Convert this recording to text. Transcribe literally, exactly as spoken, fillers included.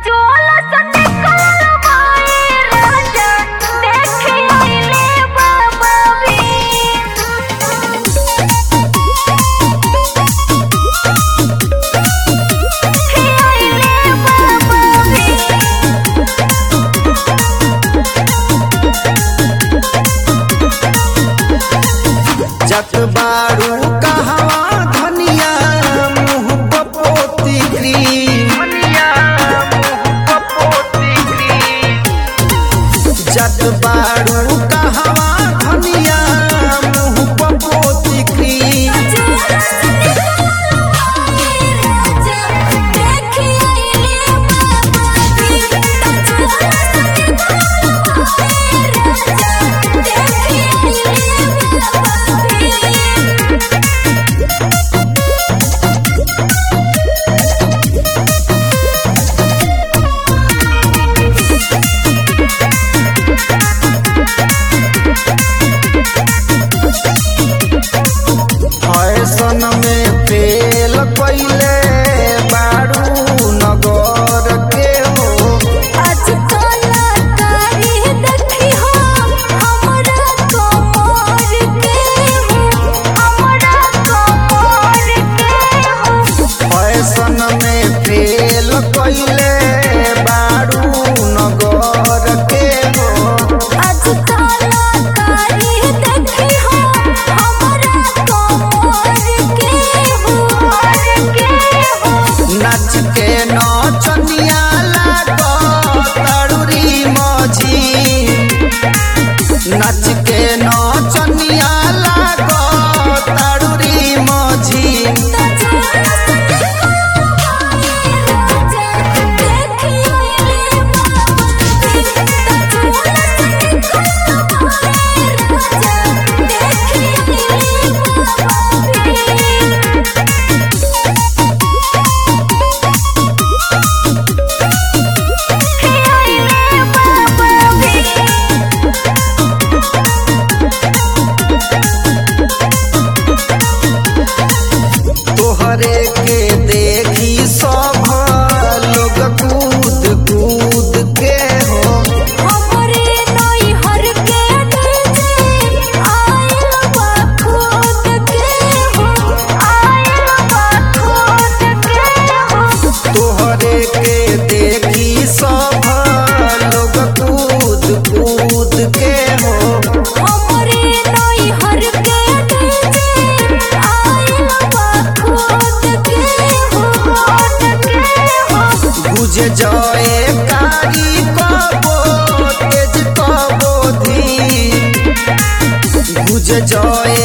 जत बारू कहवा धनिया मुँह पपोती जत बारू कहवा धनिया मुँह पपोती फैशन में फेल पहले बारू नगर के हो आज कलाकारी देखी हो हमरा कमर के हो हमरा कमर के हो फैशन में फेल पहले बारू नगर के हो आज कलाकारी देखी हो हमरा कमर के हो के हो नाच के नचनिया लागो तड़ुरी मझी नाच के नचनिया लागो तड़ुरी मझी तोहरे के देखी सब लोग कूद कूद के हो हमरे नई हर के डीजे आइल बा खुद के हो आइल बा खुद के हो तोहरे के देखी सब लोग कूद कूद के हो हमरे नई हर के डीजे आइल बा खुद के हो खुद के हो बुझ जाए कारी कबो तेज कबो धी बुझ जाए